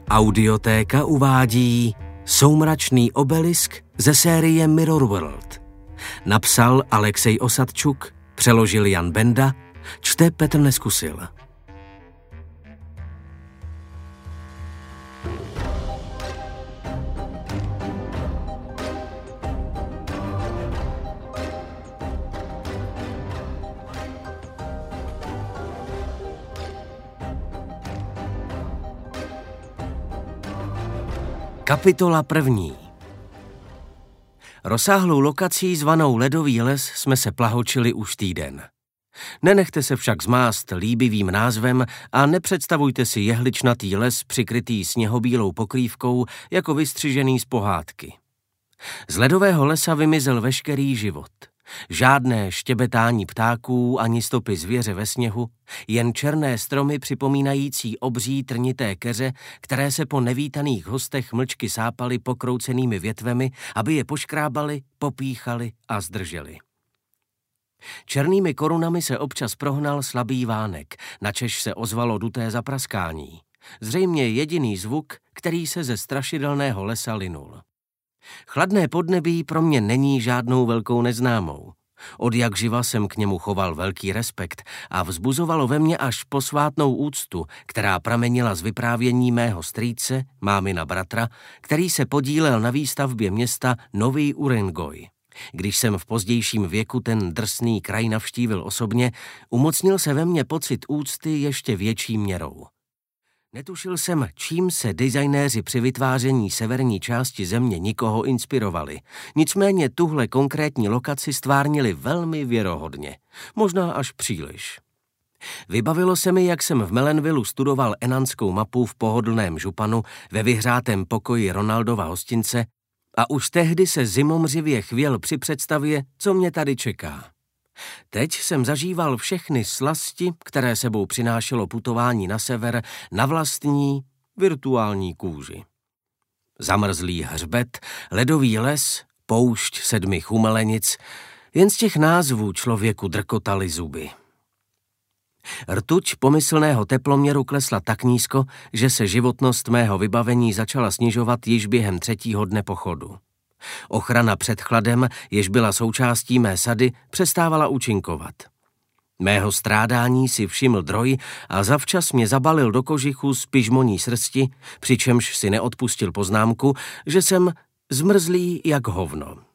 Audiotéka uvádí Soumračný obelisk ze série Mirror World. Napsal Alexej Osadčuk, přeložil Jan Benda, čte Petr Neskusil. Kapitola 1. Rozsáhlou lokací zvanou Ledový les jsme se plahočili už týden. Nenechte se však zmást líbivým názvem a nepředstavujte si jehličnatý les přikrytý sněhobílou pokrývkou jako vystřižený z pohádky. Z ledového lesa vymizel veškerý život. Žádné štěbetání ptáků ani stopy zvěře ve sněhu, jen černé stromy připomínající obří trnité keře, které se po nevítaných hostech mlčky sápaly pokroucenými větvemi, aby je poškrábali, popíchali a zdrželi. Černými korunami se občas prohnal slabý vánek, načež se ozvalo duté zapraskání. Zřejmě jediný zvuk, který se ze strašidelného lesa linul. Chladné podnebí pro mě není žádnou velkou neznámou. Odjakživa jsem k němu choval velký respekt a vzbuzovalo ve mně až posvátnou úctu, která pramenila z vyprávění mého strýce, mámina bratra, který se podílel na výstavbě města Nový Urengoy. Když jsem v pozdějším věku ten drsný kraj navštívil osobně, umocnil se ve mně pocit úcty ještě větší měrou. Netušil jsem, čím se designéři při vytváření severní části země nikoho inspirovali. Nicméně tuhle konkrétní lokaci stvárnili velmi věrohodně. Možná až příliš. Vybavilo se mi, jak jsem v Melenvillu studoval enanskou mapu v pohodlném županu ve vyhřátém pokoji Ronaldova hostince a už tehdy se zimomřivě chvěl při představě, co mě tady čeká. Teď jsem zažíval všechny slasti, které sebou přinášelo putování na sever, na vlastní virtuální kůži. Zamrzlý hřbet, ledový les, poušť 7 chumelenic, jen z těch názvů člověku drkotaly zuby. Rtuť pomyslného teploměru klesla tak nízko, že se životnost mého vybavení začala snižovat již během 3. dne pochodu. Ochrana před chladem, jež byla součástí mé sady, přestávala účinkovat. Mého strádání si všiml droj a zavčas mě zabalil do kožichu z pyžmoní srsti, přičemž si neodpustil poznámku, že jsem zmrzlý jak hovno.